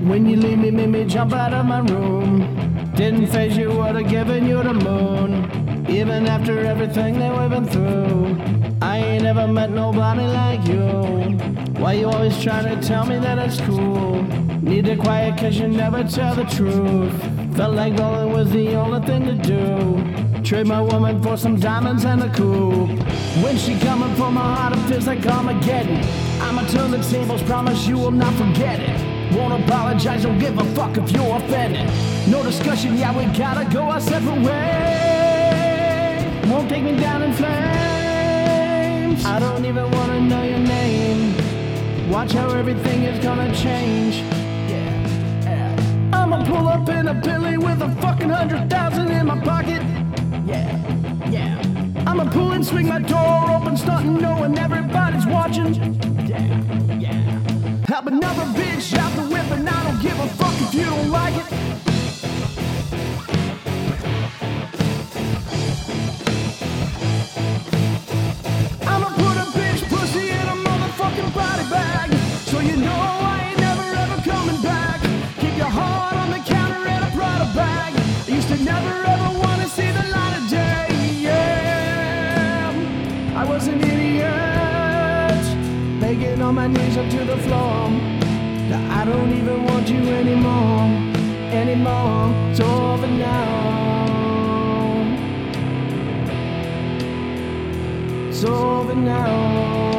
When you leave me, made me jump out of my room. Didn't phase you, would've given you the moon. Even after everything that we've been through, I ain't ever met nobody like you. Why you always trying to tell me that it's cool? Need to quiet cause you never tell the truth. Felt like rolling was the only thing to do. Trade my woman for some diamonds and a coupe. When she coming for my heart, it feels like Armageddon. I'ma turn the tables, promise you will not forget it. Won't apologize, don't give a fuck if you're offended. No discussion, yeah, we gotta go our separate ways. Won't take me down in flames. I don't even wanna know your name. Watch how everything is gonna change. Yeah. I'ma pull up in a Billy with a fucking 100,000 in my pocket. Yeah. I'ma pull and swing my door open, starting knowing everybody's watching. Yeah. Help another bitch out the whip and I don't give a fuck if you don't like it. I'ma put a bitch pussy in a motherfucking body bag, so you know I ain't never ever coming back. Keep your heart on the counter in a Prada bag. I used to never ever wanna see the light of day. Yeah, I was an idiot, begging on my knees up to the floor. Now I don't even want you anymore. It's over now. It's over now.